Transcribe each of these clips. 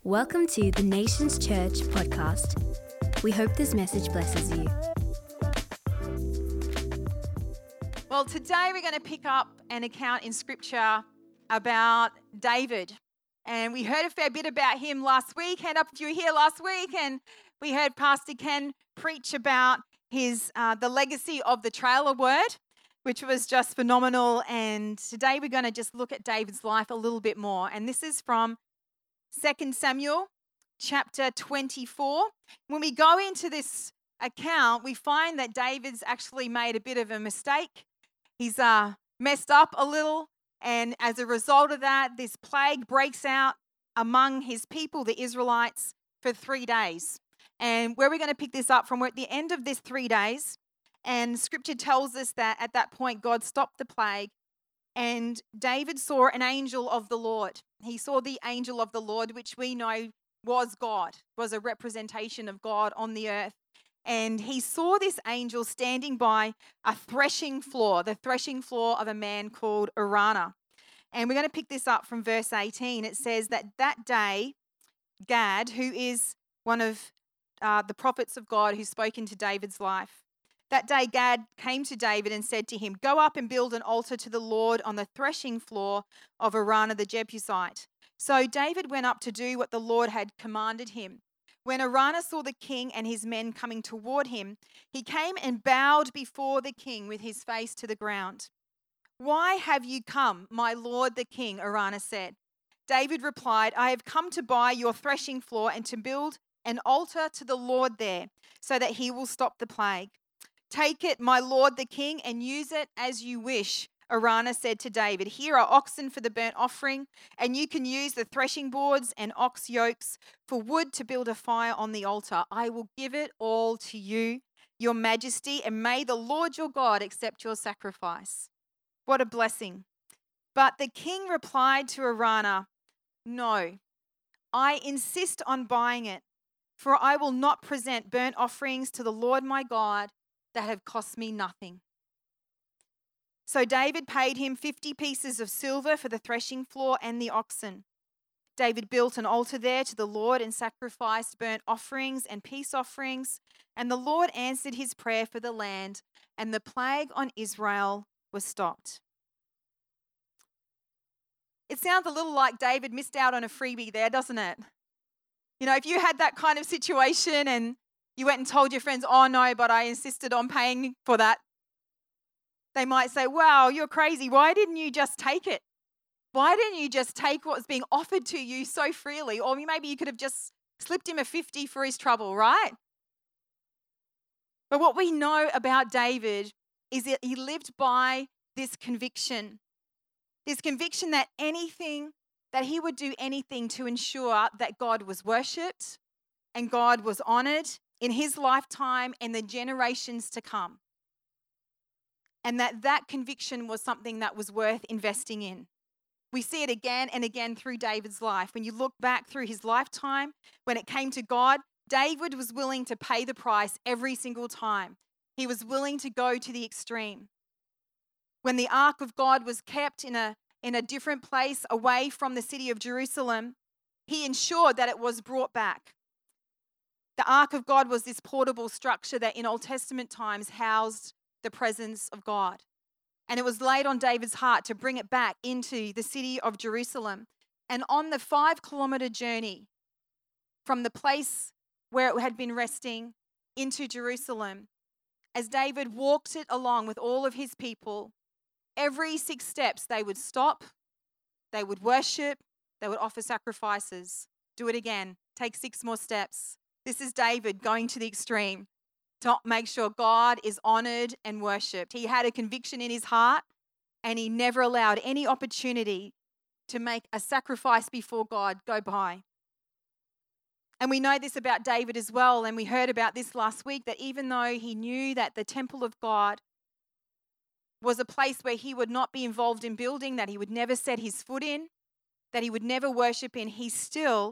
Welcome to the Nations Church podcast. We hope this message blesses you. Well, today we're going to pick up an account in Scripture about David. And we heard a fair bit about him last week. Hand up if you were here last week. And we heard Pastor Ken preach about his the legacy of the trailer word, which was just phenomenal. And today we're going to just look at David's life a little bit more. And this is from 2 Samuel chapter 24. When we go into this account, we find that David's actually made a bit of a mistake. He's messed up a little, and as a result of that, this plague breaks out among his people, the Israelites, for 3 days. And where we're going to pick this up from, we're at the end of this 3 days, and Scripture tells us that at that point, God stopped the plague, and David saw an angel of the Lord. He saw the angel of the Lord, which we know was God, was a representation of God on the earth. And he saw this angel standing by a threshing floor, the threshing floor of a man called Araunah. And we're going to pick this up from verse 18. It says that day, Gad, who is one of the prophets of God who spoke into David's life, that day Gad came to David and said to him, "Go up and build an altar to the Lord on the threshing floor of Araunah the Jebusite." So David went up to do what the Lord had commanded him. When Araunah saw the king and his men coming toward him, he came and bowed before the king with his face to the ground. "Why have you come, my lord the king?" Araunah said. David replied, "I have come to buy your threshing floor and to build an altar to the Lord there, so that he will stop the plague." "Take it, my lord the king, and use it as you wish," Araunah said to David. "Here are oxen for the burnt offering, and you can use the threshing boards and ox yokes for wood to build a fire on the altar. I will give it all to you, your majesty, and may the Lord your God accept your sacrifice." What a blessing. But the king replied to Araunah, "No, I insist on buying it, for I will not present burnt offerings to the Lord my God that have cost me nothing." So David paid him 50 pieces of silver for the threshing floor and the oxen. David built an altar there to the Lord and sacrificed burnt offerings and peace offerings, and the Lord answered his prayer for the land, and the plague on Israel was stopped. It sounds a little like David missed out on a freebie there, doesn't it? You know, if you had that kind of situation and you went and told your friends, "Oh no, but I insisted on paying for that," they might say, "Wow, you're crazy. Why didn't you just take it? Why didn't you just take what was being offered to you so freely?" Or maybe you could have just slipped him a 50 for his trouble, right? But what we know about David is that he lived by this conviction that he would do anything to ensure that God was worshipped and God was honored in his lifetime and the generations to come. And that conviction was something that was worth investing in. We see it again and again through David's life. When you look back through his lifetime, when it came to God, David was willing to pay the price every single time. He was willing to go to the extreme. When the ark of God was kept in a different place away from the city of Jerusalem, he ensured that it was brought back. The ark of God was this portable structure that in Old Testament times housed the presence of God. And it was laid on David's heart to bring it back into the city of Jerusalem. And on the 5-kilometer journey from the place where it had been resting into Jerusalem, as David walked it along with all of his people, every 6 steps they would stop, they would worship, they would offer sacrifices. Do it again. Take 6 more steps. This is David going to the extreme to make sure God is honored and worshipped. He had a conviction in his heart, and he never allowed any opportunity to make a sacrifice before God go by. And we know this about David as well, and we heard about this last week, that even though he knew that the temple of God was a place where he would not be involved in building, that he would never set his foot in, that he would never worship in, he still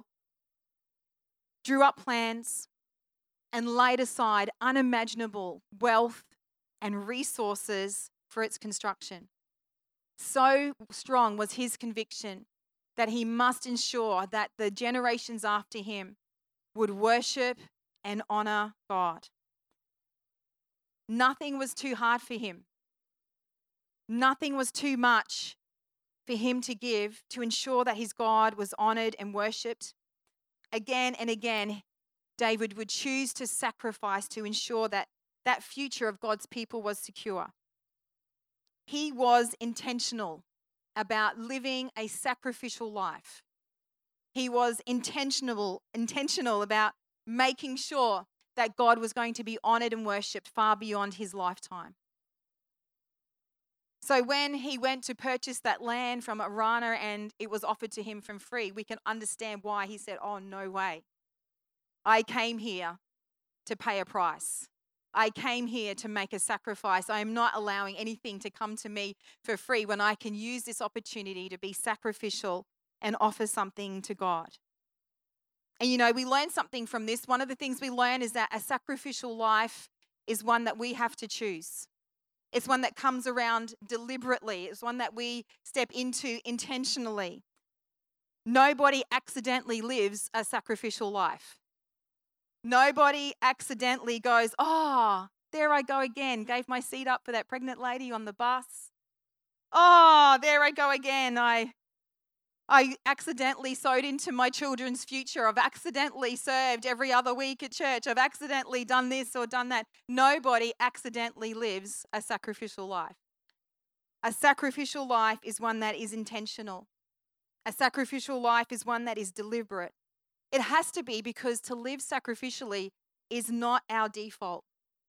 drew up plans and laid aside unimaginable wealth and resources for its construction. So strong was his conviction that he must ensure that the generations after him would worship and honor God. Nothing was too hard for him. Nothing was too much for him to give to ensure that his God was honored and worshipped. Again and again, David would choose to sacrifice to ensure that that future of God's people was secure. He was intentional about living a sacrificial life. He was intentional about making sure that God was going to be honored and worshipped far beyond his lifetime. So when he went to purchase that land from Araunah and it was offered to him for free, we can understand why he said, "Oh, no way. I came here to pay a price. I came here to make a sacrifice. I am not allowing anything to come to me for free when I can use this opportunity to be sacrificial and offer something to God." And we learn something from this. One of the things we learn is that a sacrificial life is one that we have to choose. It's one that comes around deliberately. It's one that we step into intentionally. Nobody accidentally lives a sacrificial life. Nobody accidentally goes, "Oh, there I go again. Gave my seat up for that pregnant lady on the bus. Oh, there I go again. I accidentally sowed into my children's future. I've accidentally served every other week at church. I've accidentally done this or done that." Nobody accidentally lives a sacrificial life. A sacrificial life is one that is intentional. A sacrificial life is one that is deliberate. It has to be, because to live sacrificially is not our default.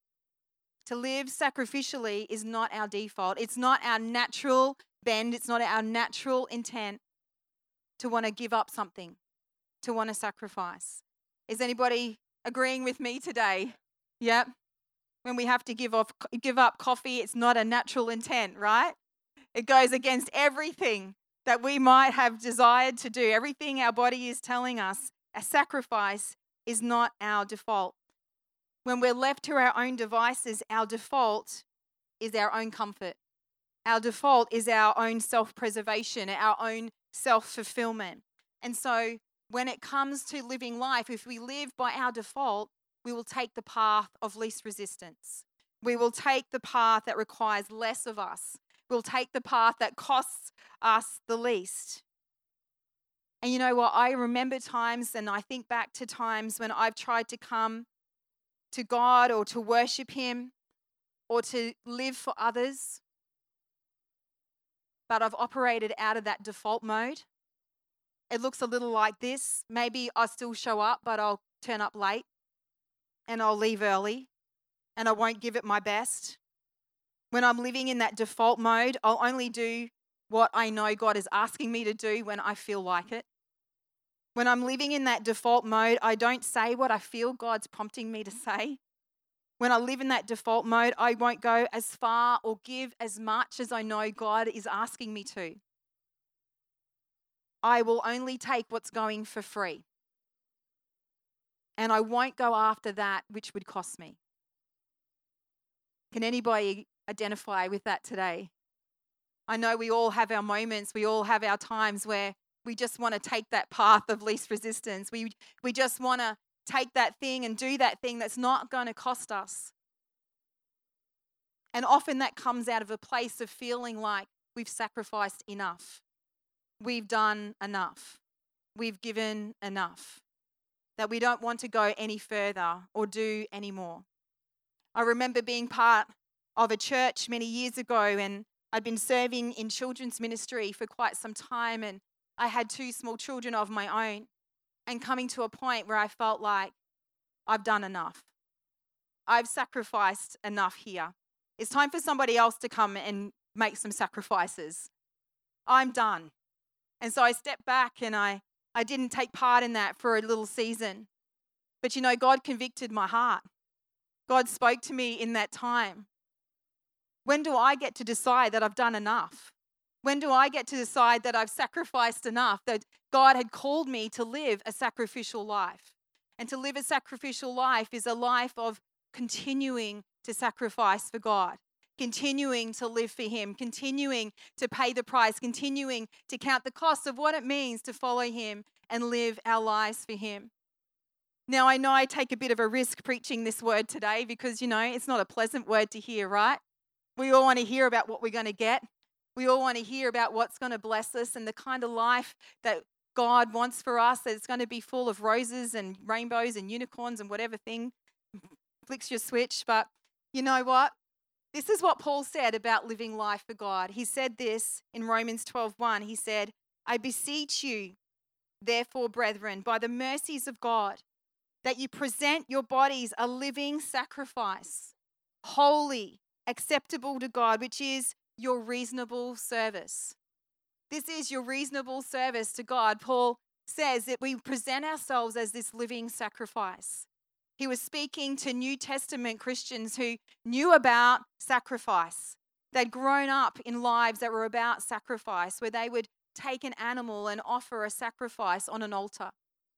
To live sacrificially is not our default. It's not our natural bend. It's not our natural intent to want to give up something, to want to sacrifice. Is anybody agreeing with me today? Yep. When we have to give up coffee, it's not a natural intent, right? It goes against everything that we might have desired to do, everything our body is telling us. A sacrifice is not our default. When we're left to our own devices, our default is our own comfort. Our default is our own self-preservation, our own self-fulfillment. And so when it comes to living life, if we live by our default, we will take the path of least resistance. We will take the path that requires less of us. We'll take the path that costs us the least. And you know what? I remember times, and I think back to times when I've tried to come to God or to worship him or to live for others, but I've operated out of that default mode. It looks a little like this. Maybe I'll still show up, but I'll turn up late and I'll leave early and I won't give it my best. When I'm living in that default mode, I'll only do what I know God is asking me to do when I feel like it. When I'm living in that default mode, I don't say what I feel God's prompting me to say. When I live in that default mode, I won't go as far or give as much as I know God is asking me to. I will only take what's going for free. And I won't go after that which would cost me. Can anybody identify with that today? I know we all have our moments, we all have our times where we just want to take that path of least resistance. We just want to take that thing and do that thing that's not going to cost us. And often that comes out of a place of feeling like we've sacrificed enough. We've done enough. We've given enough. That we don't want to go any further or do any more. I remember being part of a church many years ago, and I'd been serving in children's ministry for quite some time, and I had 2 small children of my own, and coming to a point where I felt like I've done enough. I've sacrificed enough here. It's time for somebody else to come and make some sacrifices. I'm done. And so I stepped back and I didn't take part in that for a little season. But you know, God convicted my heart. God spoke to me in that time. When do I get to decide that I've done enough? When do I get to decide that I've sacrificed enough, that God had called me to live a sacrificial life? And to live a sacrificial life is a life of continuing to sacrifice for God, continuing to live for him, continuing to pay the price, continuing to count the cost of what it means to follow him and live our lives for him. Now, I know I take a bit of a risk preaching this word today because, it's not a pleasant word to hear, right? We all want to hear about what we're going to get. We all want to hear about what's going to bless us and the kind of life that God wants for us, that it's going to be full of roses and rainbows and unicorns and whatever thing flicks your switch. But you know what? This is what Paul said about living life for God. He said this in Romans 12:1. He said, I beseech you, therefore, brethren, by the mercies of God, that you present your bodies a living sacrifice, holy, acceptable to God, which is your reasonable service. This is your reasonable service to God. Paul says that we present ourselves as this living sacrifice. He was speaking to New Testament Christians who knew about sacrifice. They'd grown up in lives that were about sacrifice, where they would take an animal and offer a sacrifice on an altar.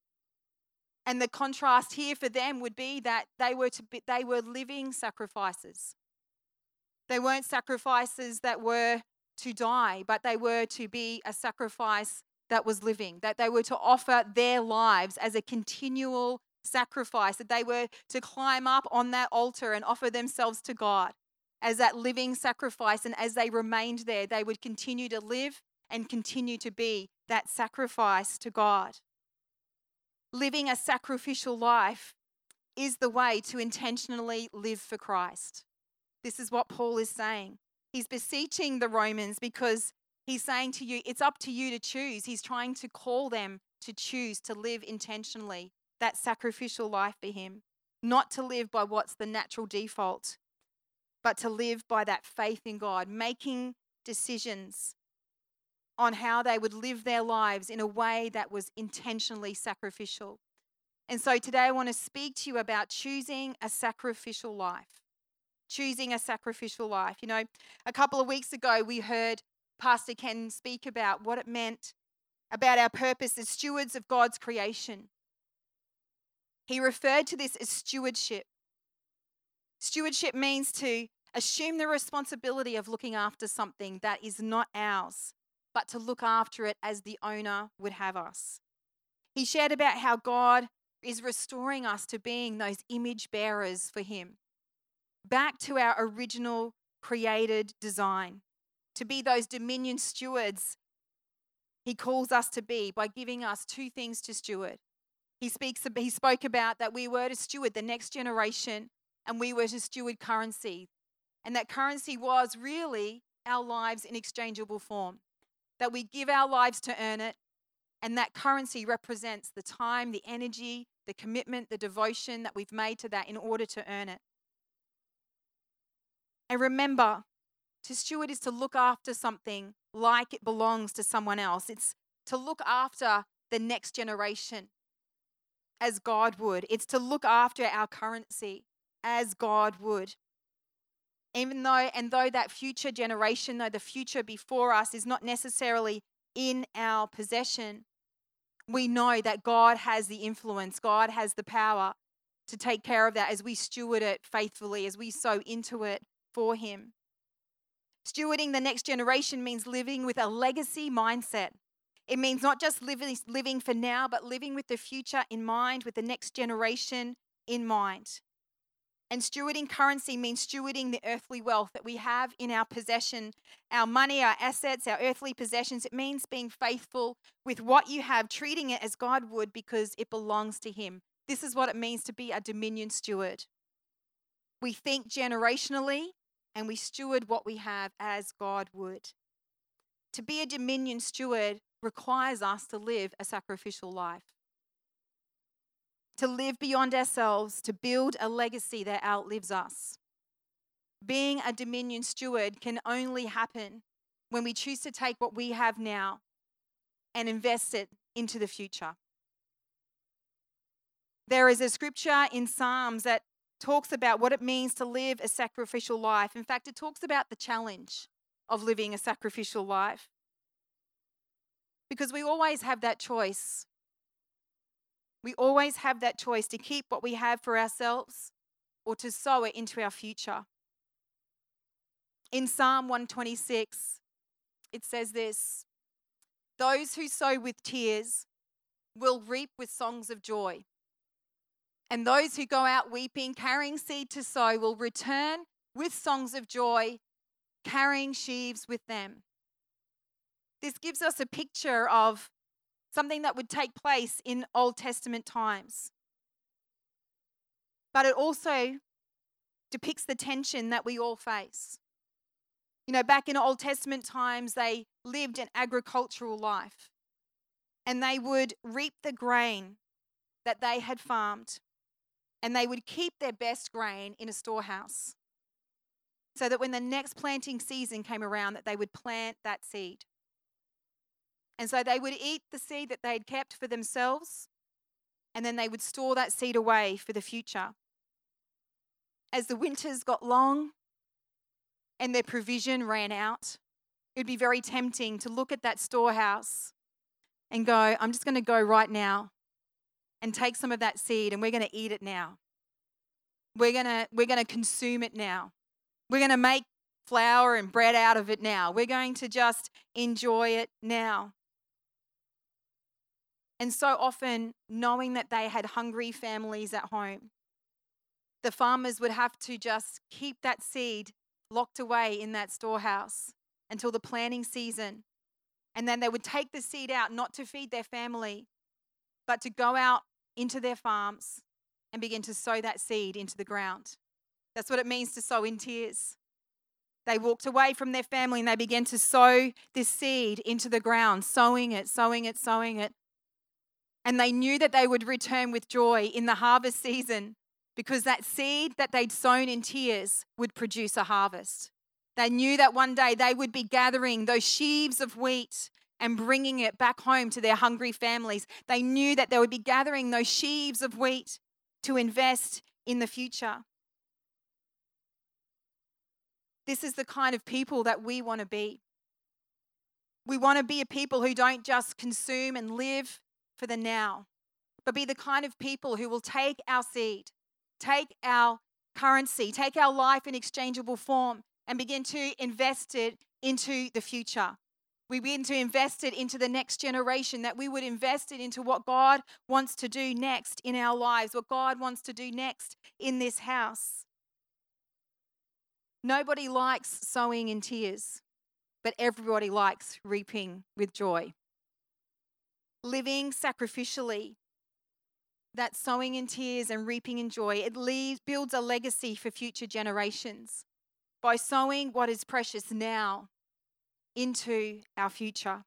And the contrast here for them would be that they were living sacrifices. They weren't sacrifices that were to die, but they were to be a sacrifice that was living, that they were to offer their lives as a continual sacrifice, that they were to climb up on that altar and offer themselves to God as that living sacrifice. And as they remained there, they would continue to live and continue to be that sacrifice to God. Living a sacrificial life is the way to intentionally live for Christ. This is what Paul is saying. He's beseeching the Romans because he's saying to you, it's up to you to choose. He's trying to call them to choose to live intentionally that sacrificial life for him, not to live by what's the natural default, but to live by that faith in God, making decisions on how they would live their lives in a way that was intentionally sacrificial. And so today I want to speak to you about choosing a sacrificial life. Choosing a sacrificial life. A couple of weeks ago we heard Pastor Ken speak about what it meant about our purpose as stewards of God's creation. He referred to this as stewardship. Stewardship means to assume the responsibility of looking after something that is not ours, but to look after it as the owner would have us. He shared about how God is restoring us to being those image bearers for him, back to our original created design, to be those dominion stewards he calls us to be by giving us two things to steward. He spoke about that we were to steward the next generation and we were to steward currency. And that currency was really our lives in exchangeable form, that we give our lives to earn it. And that currency represents the time, the energy, the commitment, the devotion that we've made to that in order to earn it. And remember, to steward is to look after something like it belongs to someone else. It's to look after the next generation as God would. It's to look after our currency as God would. Though that future generation, though the future before us is not necessarily in our possession, we know that God has the influence, God has the power to take care of that as we steward it faithfully, as we sow into it for him. Stewarding the next generation means living with a legacy mindset. It means not just living for now, but living with the future in mind, with the next generation in mind. And stewarding currency means stewarding the earthly wealth that we have in our possession, our money, our assets, our earthly possessions. It means being faithful with what you have, treating it as God would because it belongs to him. This is what it means to be a dominion steward. We think generationally and we steward what we have as God would. To be a dominion steward requires us to live a sacrificial life, to live beyond ourselves, to build a legacy that outlives us. Being a dominion steward can only happen when we choose to take what we have now and invest it into the future. There is a scripture in Psalms that talks about what it means to live a sacrificial life. In fact, it talks about the challenge of living a sacrificial life. Because we always have that choice. We always have that choice to keep what we have for ourselves or to sow it into our future. In Psalm 126, it says this: "Those who sow with tears will reap with songs of joy. And those who go out weeping, carrying seed to sow, will return with songs of joy, carrying sheaves with them." This gives us a picture of something that would take place in Old Testament times. But it also depicts the tension that we all face. You know, back in Old Testament times, they lived an agricultural life, and they would reap the grain that they had farmed, and they would keep their best grain in a storehouse so that when the next planting season came around, that they would plant that seed. And so they would eat the seed that they had kept for themselves, and then they would store that seed away for the future. As the winters got long and their provision ran out, it would be very tempting to look at that storehouse and go, I'm just going to go right now and take some of that seed, and we're going to eat it now. We're going to consume it now. We're going to make flour and bread out of it now. We're going to just enjoy it now. And so often, knowing that they had hungry families at home, the farmers would have to just keep that seed locked away in that storehouse until the planting season. And then they would take the seed out, not to feed their family, but to go out into their farms and begin to sow that seed into the ground. That's what it means to sow in tears. They walked away from their family and they began to sow this seed into the ground, sowing it, sowing it, sowing it. And they knew that they would return with joy in the harvest season, because that seed that they'd sown in tears would produce a harvest. They knew that one day they would be gathering those sheaves of wheat and bringing it back home to their hungry families. They knew that they would be gathering those sheaves of wheat to invest in the future. This is the kind of people that we want to be. We want to be a people who don't just consume and live for the now, but be the kind of people who will take our seed, take our currency, take our life in exchangeable form, and begin to invest it into the future. We begin to invest it into the next generation, that we would invest it into what God wants to do next in our lives, what God wants to do next in this house. Nobody likes sowing in tears, but everybody likes reaping with joy. Living sacrificially, that sowing in tears and reaping in joy, it builds a legacy for future generations by sowing what is precious now into our future.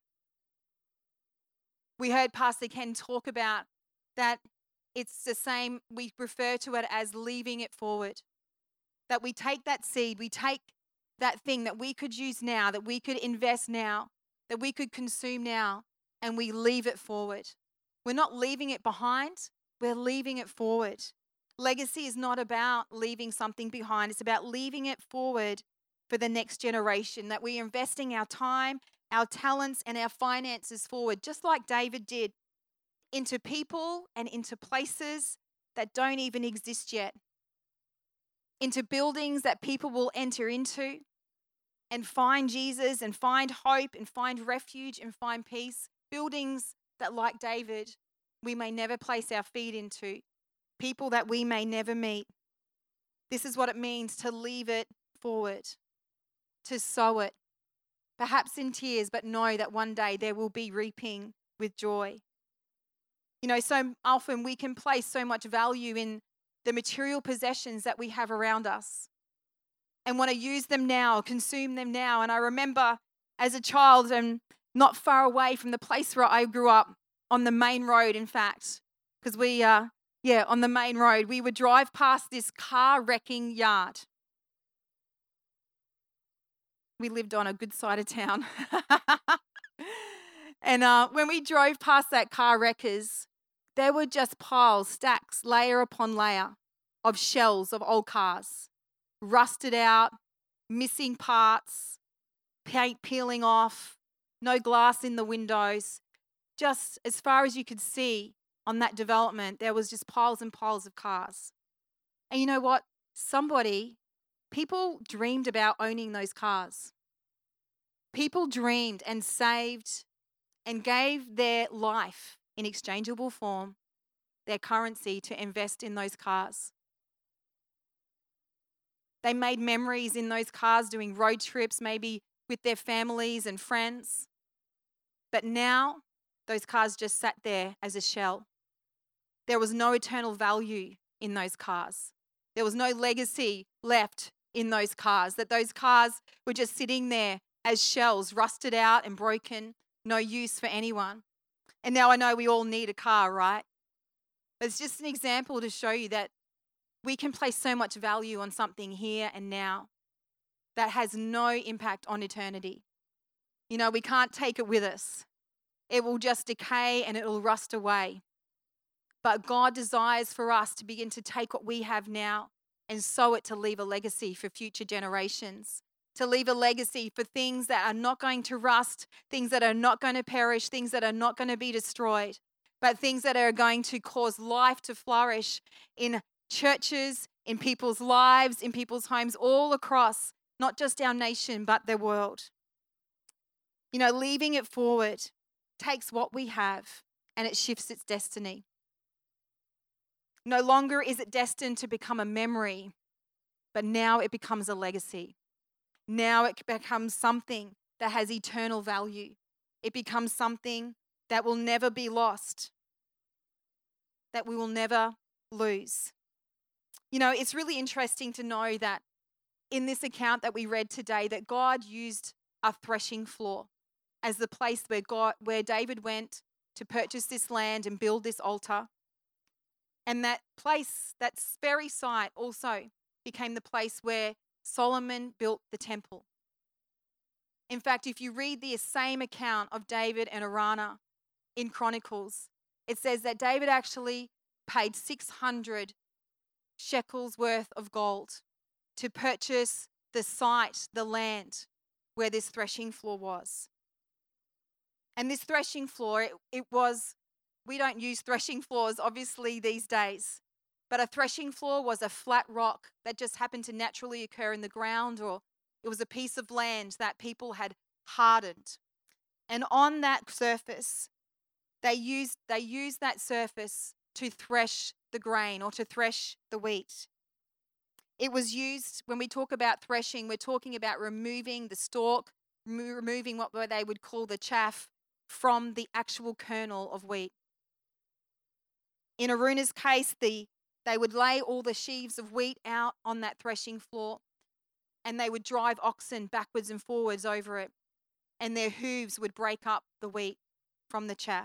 We heard Pastor Ken talk about that it's the same, we refer to it as leaving it forward. That we take that seed, we take that thing that we could use now, that we could invest now, that we could consume now, and we leave it forward. We're not leaving it behind, we're leaving it forward. Legacy is not about leaving something behind, it's about leaving it forward for the next generation, that we're investing our time, our talents, and our finances forward, just like David did, into people and into places that don't even exist yet, into buildings that people will enter into and find Jesus and find hope and find refuge and find peace. Buildings that, like David, we may never place our feet into, people that we may never meet. This is what it means to leave it forward, to sow it, perhaps in tears, but know that one day there will be reaping with joy. You know, so often we can place so much value in the material possessions that we have around us and want to use them now, consume them now. And I remember as a child and not far away from the place where I grew up, on the main road, in fact, because on the main road, we would drive past this car wrecking yard. We lived on a good side of town. And when we drove past that car wreckers, there were just piles, stacks, layer upon layer of shells of old cars, rusted out, missing parts, paint peeling off, no glass in the windows. Just as far as you could see on that development, there was just piles and piles of cars. And you know what? Somebody people dreamed about owning those cars. People dreamed and saved and gave their life in exchangeable form, their currency, to invest in those cars. They made memories in those cars doing road trips, maybe with their families and friends. But now, those cars just sat there as a shell. There was no eternal value in those cars. There was no legacy left in those cars, that those cars were just sitting there as shells, rusted out and broken, no use for anyone. And now I know we all need a car, right? But it's just an example to show you that we can place so much value on something here and now that has no impact on eternity. You know, we can't take it with us. It will just decay and it will rust away. But God desires for us to begin to take what we have now and sow it to leave a legacy for future generations, to leave a legacy for things that are not going to rust, things that are not going to perish, things that are not going to be destroyed, but things that are going to cause life to flourish in churches, in people's lives, in people's homes, all across, not just our nation, but the world. You know, leaving it forward takes what we have and it shifts its destiny. No longer is it destined to become a memory, but now it becomes a legacy. Now it becomes something that has eternal value. It becomes something that will never be lost, that we will never lose. You know, it's really interesting to know that in this account that we read today, that God used a threshing floor as the place where David went to purchase this land and build this altar. And that place, that very site also became the place where Solomon built the temple. In fact, if you read the same account of David and Araunah in Chronicles, it says that David actually paid 600 shekels worth of gold to purchase the site, the land where this threshing floor was. And this threshing floor, it was, we don't use threshing floors obviously these days, but a threshing floor was a flat rock that just happened to naturally occur in the ground, or it was a piece of land that people had hardened. And on that surface, they used that surface to thresh the grain or to thresh the wheat. It was used, when we talk about threshing, we're talking about removing the stalk, removing what they would call the chaff from the actual kernel of wheat. In Araunah's case, they would lay all the sheaves of wheat out on that threshing floor, and they would drive oxen backwards and forwards over it, and their hooves would break up the wheat from the chaff.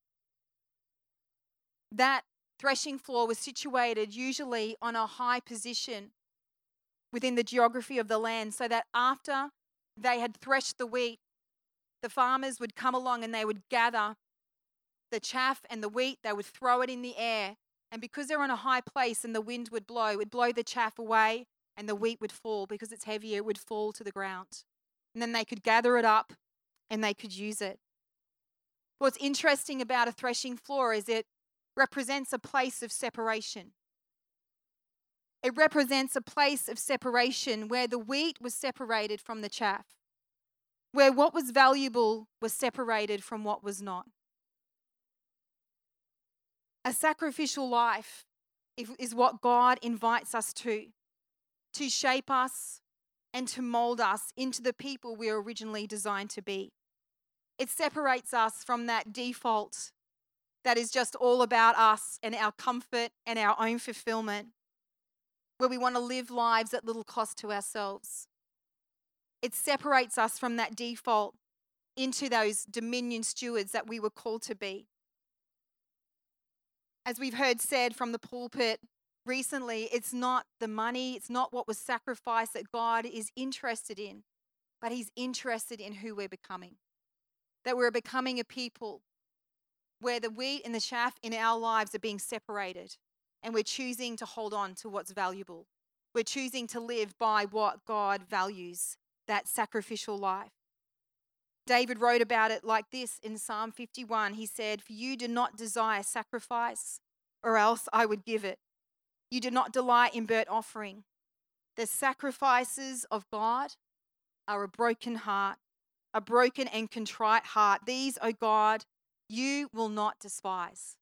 That threshing floor was situated usually on a high position within the geography of the land, so that after they had threshed the wheat, the farmers would come along and they would gather the chaff and the wheat, they would throw it in the air, and because they're on a high place and the wind would blow, it would blow the chaff away and the wheat would fall. Because it's heavier, it would fall to the ground. And then they could gather it up and they could use it. What's interesting about a threshing floor is it represents a place of separation. It represents a place of separation where the wheat was separated from the chaff, where what was valuable was separated from what was not. A sacrificial life is what God invites us to shape us and to mold us into the people we were originally designed to be. It separates us from that default that is just all about us and our comfort and our own fulfillment, where we want to live lives at little cost to ourselves. It separates us from that default into those dominion stewards that we were called to be. As we've heard said from the pulpit recently, it's not the money, it's not what was sacrificed that God is interested in, but He's interested in who we're becoming. That we're becoming a people where the wheat and the chaff in our lives are being separated, and we're choosing to hold on to what's valuable. We're choosing to live by what God values, that sacrificial life. David wrote about it like this in Psalm 51. He said, "For you do not desire sacrifice, or else I would give it. You do not delight in burnt offering. The sacrifices of God are a broken heart, a broken and contrite heart. These, O God, you will not despise.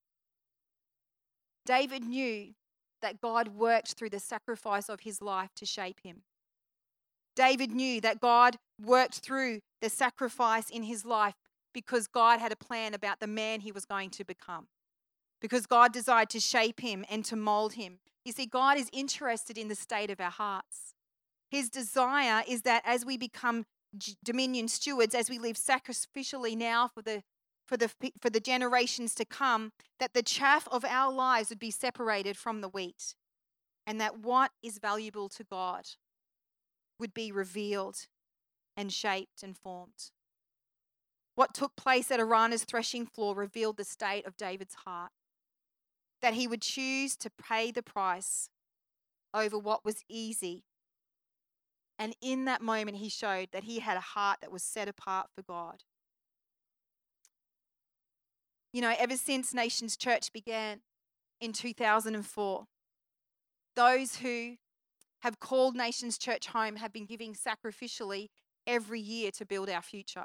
David knew that God worked through the sacrifice of his life to shape him. David knew that God worked through the sacrifice in his life because God had a plan about the man he was going to become, because God desired to shape him and to mold him. You see, God is interested in the state of our hearts. His desire is that as we become dominion stewards, as we live sacrificially now for the generations to come, that the chaff of our lives would be separated from the wheat, and that what is valuable to God would be revealed and shaped and formed. What took place at Araunah's threshing floor revealed the state of David's heart, that he would choose to pay the price over what was easy. And in that moment, he showed that he had a heart that was set apart for God. You know, ever since Nations Church began in 2004, those who have called Nations Church home have been giving sacrificially every year to build our future.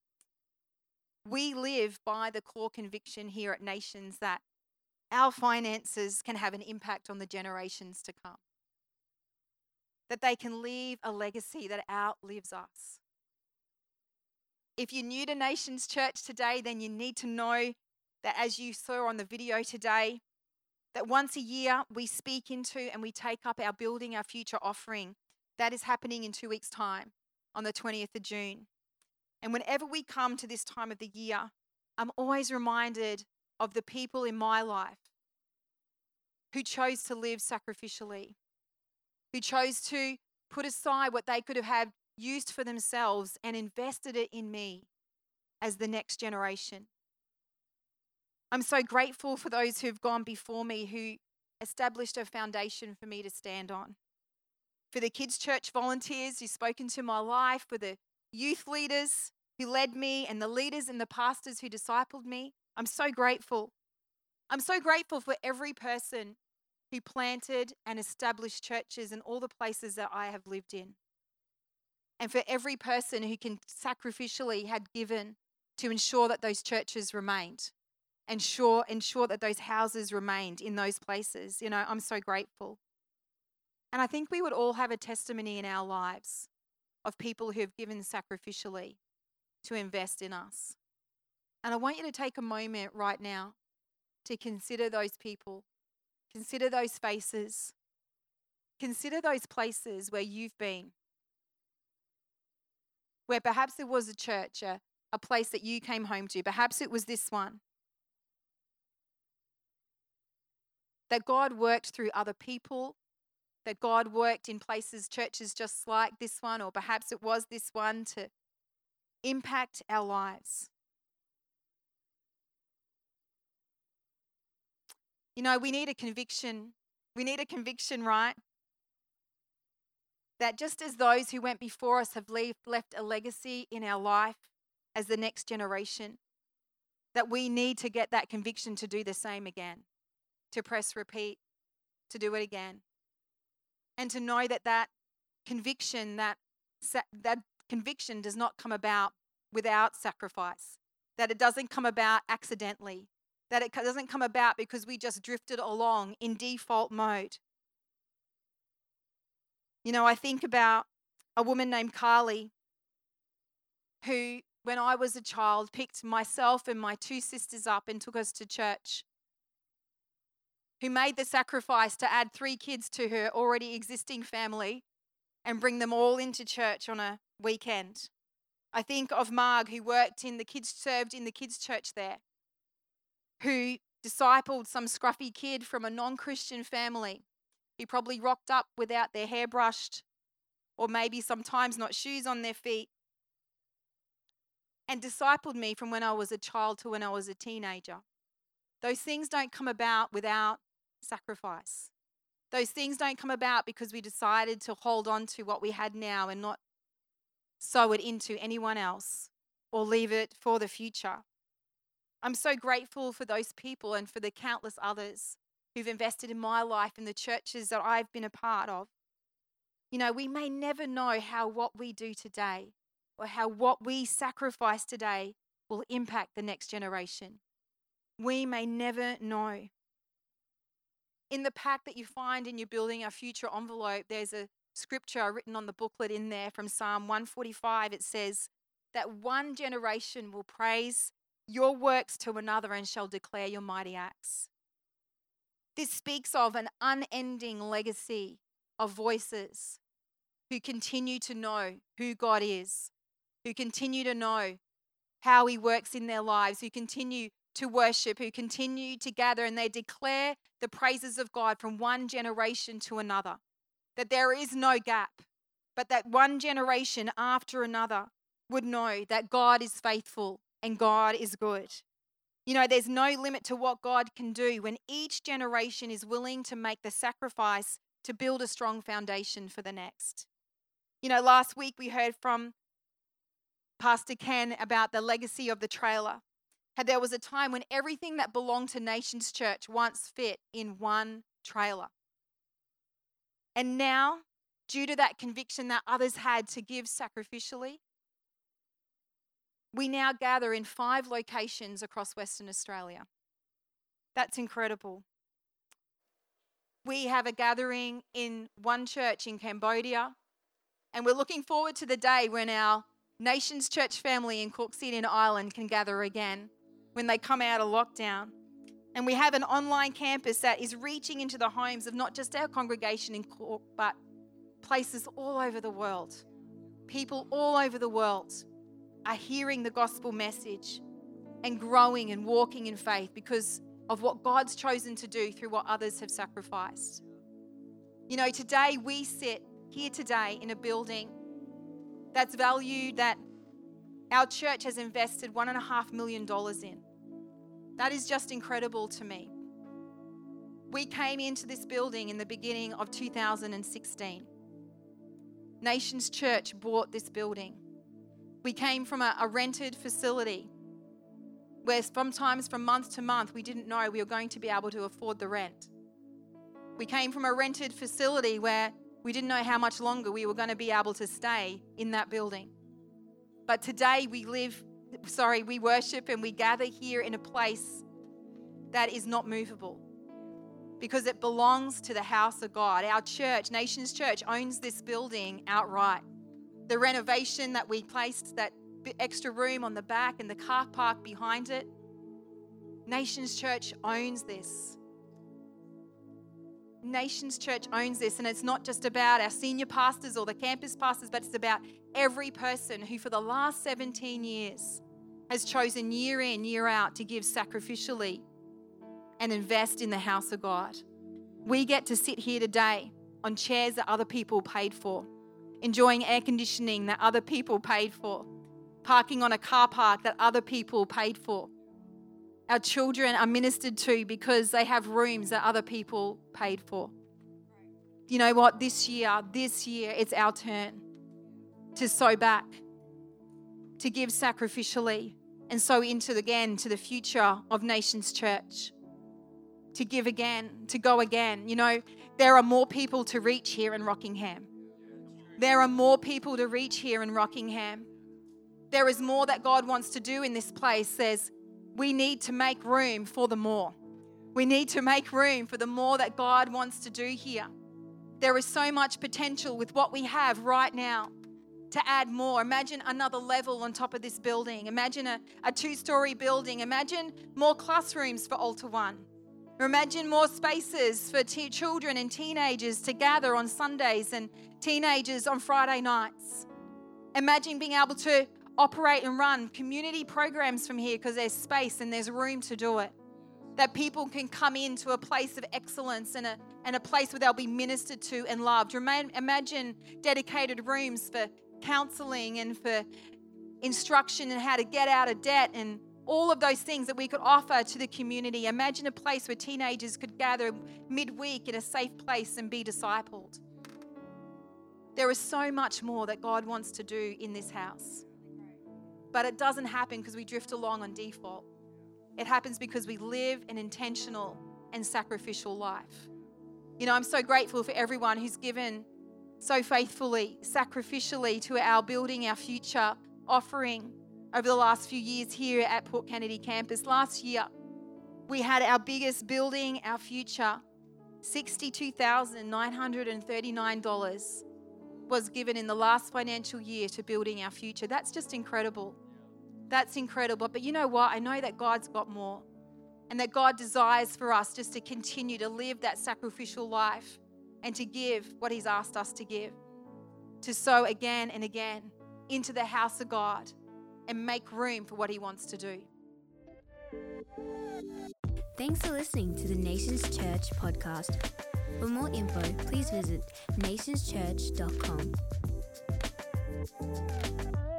We live by the core conviction here at Nations that our finances can have an impact on the generations to come, that they can leave a legacy that outlives us. If you're new to Nations Church today, then you need to know that, as you saw on the video today, that once a year we speak into and we take up our Building Our Future offering. That is happening in 2 weeks' time on the 20th of June. And whenever we come to this time of the year, I'm always reminded of the people in my life who chose to live sacrificially, who chose to put aside what they could have had used for themselves and invested it in me as the next generation. I'm so grateful for those who've gone before me, who established a foundation for me to stand on. For the kids' church volunteers who've spoken to my life, for the youth leaders who led me, and the leaders and the pastors who discipled me, I'm so grateful. I'm so grateful for every person who planted and established churches in all the places that I have lived in. And for every person who can sacrificially had given to ensure that those churches remained, and ensure that those houses remained in those places. You know, I'm so grateful. And I think we would all have a testimony in our lives of people who have given sacrificially to invest in us. And I want you to take a moment right now to consider those people, consider those faces, consider those places where you've been, where perhaps it was a church, a place that you came home to. Perhaps it was this one. That God worked through other people, that God worked in places, churches just like this one, or perhaps it was this one, to impact our lives. You know, we need a conviction. We need a conviction, right? That just as those who went before us have left a legacy in our life as the next generation, that we need to get that conviction to do the same again, to press repeat, to do it again. And to know that that conviction does not come about without sacrifice, that it doesn't come about accidentally, that it doesn't come about because we just drifted along in default mode. You know, I think about a woman named Carly who, when I was a child, picked myself and my two sisters up and took us to church, who made the sacrifice to add 3 kids to her already existing family and bring them all into church on a weekend. I think of Marg, who served in the kids' church there, who discipled some scruffy kid from a non-Christian family who probably rocked up without their hair brushed, or maybe sometimes not shoes on their feet, and discipled me from when I was a child to when I was a teenager. Those things don't come about without sacrifice. Those things don't come about because we decided to hold on to what we had now and not sow it into anyone else or leave it for the future. I'm so grateful for those people and for the countless others who've invested in my life and the churches that I've been a part of. We may never know how what we do today or how what we sacrifice today will impact the next generation. We may never know. In the pack that you find in your Building Our Future envelope, there's a scripture written on the booklet in there from Psalm 145. It says that one generation will praise your works to another and shall declare your mighty acts. This speaks of an unending legacy of voices who continue to know who God is, who continue to know how He works in their lives, who continue to worship, who continue to gather, and they declare the praises of God from one generation to another. That there is no gap, but that one generation after another would know that God is faithful and God is good. There's no limit to what God can do when each generation is willing to make the sacrifice to build a strong foundation for the next. Last week we heard from Pastor Ken about the legacy of the trailer. How there was a time when everything that belonged to Nations Church once fit in one trailer. And now, due to that conviction that others had to give sacrificially, we now gather in 5 locations across Western Australia. That's incredible. We have a gathering in one church in Cambodia, and we're looking forward to the day when our Nations Church family in Cook City Island can gather again, when they come out of lockdown. And we have an online campus that is reaching into the homes of not just our congregation in Cork, but places all over the world. People all over the world are hearing the gospel message and growing and walking in faith because of what God's chosen to do through what others have sacrificed. Today we sit here today in a building that's valued, that our church has invested $1.5 million in. That is just incredible to me. We came into this building in the beginning of 2016. Nations Church bought this building. We came from a rented facility where sometimes from month to month we didn't know we were going to be able to afford the rent. We came from a rented facility where we didn't know how much longer we were going to be able to stay in that building. But today we worship and we gather here in a place that is not movable because it belongs to the house of God. Our church, Nations Church, owns this building outright. The renovation that we placed, that extra room on the back and the car park behind it, Nations Church owns this. Nations Church owns this, and it's not just about our senior pastors or the campus pastors, but it's about every person who for the last 17 years has chosen year in, year out to give sacrificially and invest in the house of God. We get to sit here today on chairs that other people paid for, enjoying air conditioning that other people paid for, parking on a car park that other people paid for. Our children are ministered to because they have rooms that other people paid for. You know what? This year, it's our turn to sow back, to give sacrificially, and sow into the future of Nations Church. To give again, to go again. There are more people to reach here in Rockingham. There are more people to reach here in Rockingham. There is more that God wants to do in this place. We need to make room for the more. We need to make room for the more that God wants to do here. There is so much potential with what we have right now to add more. Imagine another level on top of this building. Imagine a 2-story building. Imagine more classrooms for Altar One. Or imagine more spaces for children and teenagers to gather on Sundays and teenagers on Friday nights. Imagine being able to operate and run community programs from here because there's space and there's room to do it. That people can come into a place of excellence and a place where they'll be ministered to and loved. Imagine dedicated rooms for counseling and for instruction and how to get out of debt and all of those things that we could offer to the community. Imagine a place where teenagers could gather midweek in a safe place and be discipled. There is so much more that God wants to do in this house. But it doesn't happen because we drift along on default. It happens because we live an intentional and sacrificial life. I'm so grateful for everyone who's given so faithfully, sacrificially to our Building Our Future offering over the last few years here at Port Kennedy campus. Last year, we had our biggest Building Our Future. $62,939 was given in the last financial year to Building Our Future. That's just incredible. That's incredible. But you know what? I know that God's got more, and that God desires for us just to continue to live that sacrificial life and to give what He's asked us to give, to sow again and again into the house of God and make room for what He wants to do. Thanks for listening to the Nations Church podcast. For more info, please visit nationschurch.com.